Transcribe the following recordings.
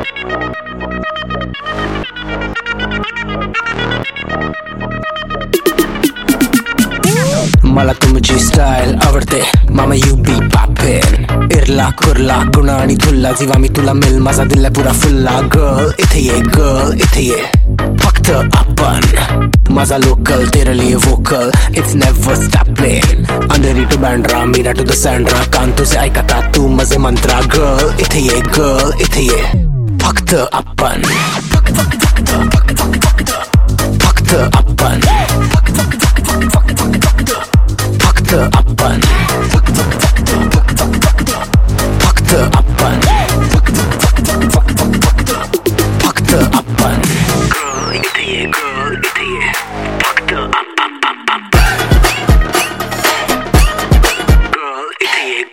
मला तुमची स्टाईल आवडते mama you be poppin Irla Kurla गुणा आणि धुल्ला जीवा मी तुला मिल माझा दिल पुरा फुल्ला गर्ल इथे ये फक्त आपण माझा लोकल तेरे लिए vocal it's never stop playing Andheri to Bandra Mira to the Sandra कान तुझे ऐकता तू माझे मंत्रा गर्ल इथे ये फक्त आपण फक्त आपण फक्त आपण फक्त आपण फक्त आपण इथे ये फक्त इथे ये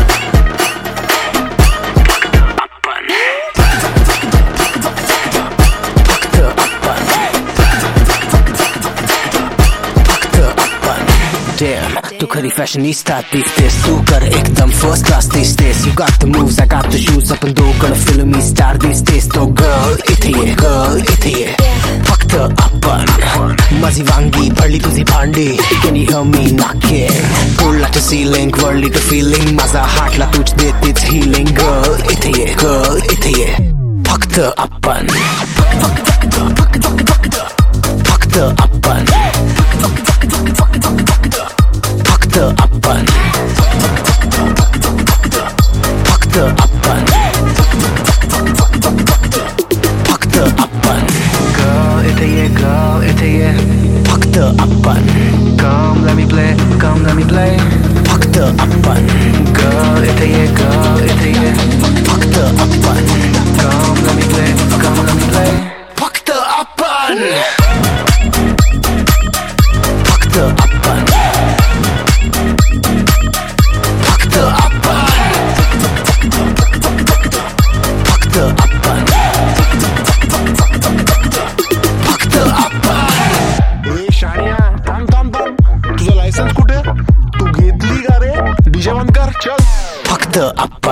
Damn, तू खरी फॅशनिस्टा दिसतेस तू कर एकदम फर्स्ट क्लास दिसतेस You got the moves, I got the shoes आपण दोघं फिल्मी स्टार दिसतेस तो गर्ल इथे ये फक्त आपण माझी वांगी भरली तुझी भांडी Can you hear me knocking Pull to ceiling, worldly to feeling माझा हार्टला तुझ देतेच healing Girl इथे ये फक्त आपण फक्त आपण फक्त आपण फक्त आपण फक्त आपण Girl इथे ये फक्त आपण Come let me play फक्त आपण Girl इथे ये फक्त आपण Come let me play फक्त आपण फक्त आपण फक्त आपण फक्त आपण फक्त आपण शानिया थांब तुझं लायसन्स कुठे तू घेतली का रे डीजे बंद कर चल फक्त आपण